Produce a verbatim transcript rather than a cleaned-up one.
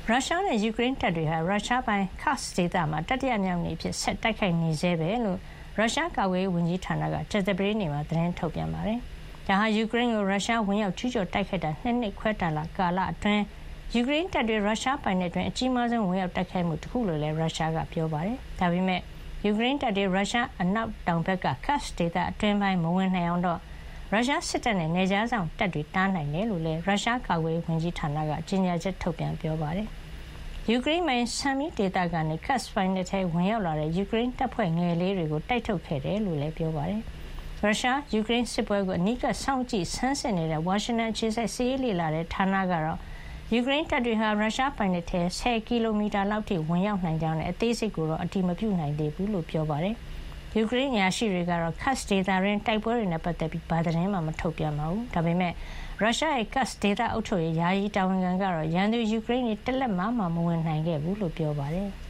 ရုရှားနဲ့ယူကရိန်းတပ်တွေဟာရုရှားပိုင် Kursk ဒေသမှာတတိယမြောက်နေ့အဖြစ်ဆက်တိုက်ခိုက်နေဆဲပဲလို့ရုရှားကာကွယ်ရေးဝန်ကြီးဌာနကကြာသပတေးနေ့မှာသတင်းထုတ်ပြန်ပါတယ်။ဒါဟာယူကရိန်းကိုရုရှားဝင်ရောက်ကျူးကျော်တိုက်ခိုက်တာနှစ်နှစ်ခွဲတန်လာကာလအတွင်းယူကရိန်းတပ်တွေရုရှားပိုင်နက်အတွင်းအကြီးမားဆုံးဝင်ရောက်တိုက်ခိုက်မှုတစ်ခုလို့လည်းရုရှားကပြောပါတယ်။ဒါပေမဲ့ယူကရိန်းတပ်တွေရုရှားအနောက်တောင်ဘက်က Kursk ဒေသအတွင်းပိုင်းမဝင်နိုင်အောင်တော့ရုရှားစစ်တပ်နဲ့နေကြားဆောင်တပ်တွေတားနိုင်တယ်လို့လည်းရုရှားကာကွယ်ရေးဝန်ကြီးဌာနကကြေညာချက်ထုတ်ပြန်ပြောပါတယ်။ယူကရိန်းပိုင်ဆမ်မီဒေသကနေ Kursk ပိုင်နက်ထဲဝင်ရောက်လာတဲ့ယူကရိန်းတပ်ဖွဲ့ငယ်လေးတွေကိုတိုက်ထုတ်ခဲ့တယ်လို့လည်းပြောပါတယ်။ရုရှားယူကရိန်းစစ်ပွဲကိုအနီးကပ်စောင့်ကြည့်ဆန်းစစ်နေတဲ့ဝါရှင်တန်အခြေစိုက်စစ်ရေးလေ့လာတဲ့ဌာနကတော့ယူကရိန်းတပ်တွေဟာရုရှားပိုင်နက်ထဲဆယ်ကီလိုမီတာလောက်ထိဝင်ရောက်နိုင်ကြောင်းနဲ့အသေးစိတ်ကိုတော့အတည်မပြုနိုင်သေးဘူးလို့ပြောပါတယ်။ယူကရိန်းအရာရှိတွေကတော့ Kursk ဒေသရင်းတိုက်ပွဲတွေနဲ့ပတ်သက်ပြီးဘာသတင်းမှမထုတ်ပြန်ပါဘူး။ဒါပေမဲ့ရုရှားရဲ့ Kursk ဒေသအုပ်ချုပ်ရေးယာယီတာဝန်ခံကတော့ရန်သူယူကရိန်းတွေတက်လက်မှမဝင်နိုင်ခဲ့ဘူးလို့ပြောပါတယ်။